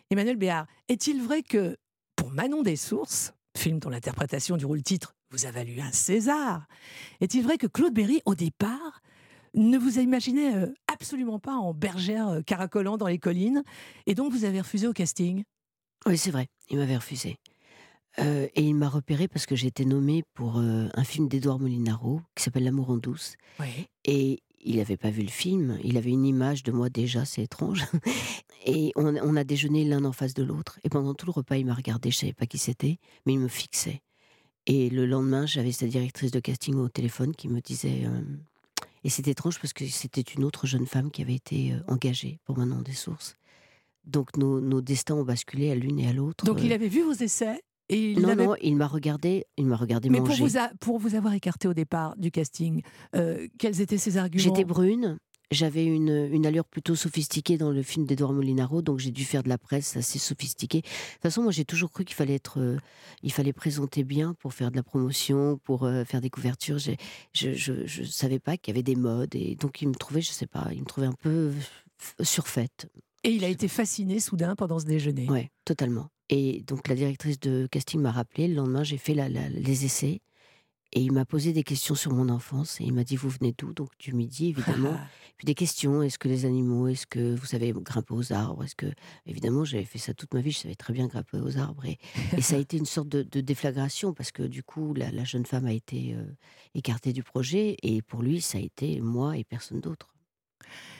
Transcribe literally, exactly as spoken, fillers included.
Emmanuel Béard, est-il vrai que, pour Manon des Sources, film dont l'interprétation du rôle-titre vous a valu un César, est-il vrai que Claude Berry, au départ, ne vous a imaginé euh, absolument pas en bergère euh, caracolant dans les collines, et donc vous avez refusé au casting? Oui, c'est vrai, il m'avait refusé. Heu et il m'a repérée parce que j'ai été nommée pour, heu, un film d'Édouard Molinaro qui s'appelle L'amour en douce Oui. et il n'avait pas vu le film. Il avait une image de moi déjà, c'est étrange et on on a déjeuné l'un en face de l'autre et pendant tout le repas, il m'a regardée, je savais pas qui c'était, mais il me fixait et le lendemain, j'avais sa directrice de casting au téléphone qui me disait, hem et c'était étrange parce que c'était une autre jeune femme qui avait été, heu, engagée pour Manon des Sources. Donc nos nos destins ont basculé à l'une et à l'autre, Donc il heu avait vu vos essais, et il non, l'avait. non, il m'a regardé il m'a regardé Mais pour manger. vous, a- pour vous avoir écarté au départ du casting, euh, quels étaient ses J'étais arguments? brune, j'avais une, une allure plutôt sophistiquée dans le film d'Édouard Molinaro, donc j'ai dû faire de la presse assez sophistiquée. De toute façon, moi j'ai toujours cru qu'il fallait être, heu, il fallait présenter bien pour faire de la promotion, pour, heu, faire des couvertures. J'ai je je je savais pas qu'il y avait des modes et donc il me trouvait, je sais pas, il me trouvait un peu f surfaite. Et il Je a sais été pas. fasciné soudain pendant ce déjeuner. Ouais, totalement et donc la directrice de casting m'a rappelé. Le lendemain, j'ai fait la la les essais et il m'a posé des questions sur mon enfance et il m'a dit: «Vous venez d'où?» Donc du Midi évidemment. Puis des questions: «Est-ce que les animaux, est-ce que vous savez grimper aux arbres? Est-ce que» évidemment j'avais fait ça toute ma vie, je savais très bien grimper aux arbres et et ça a été une sorte de de déflagration parce que du coup la la jeune femme a été, heu, écartée du projet et pour lui ça a été moi et personne d'autre.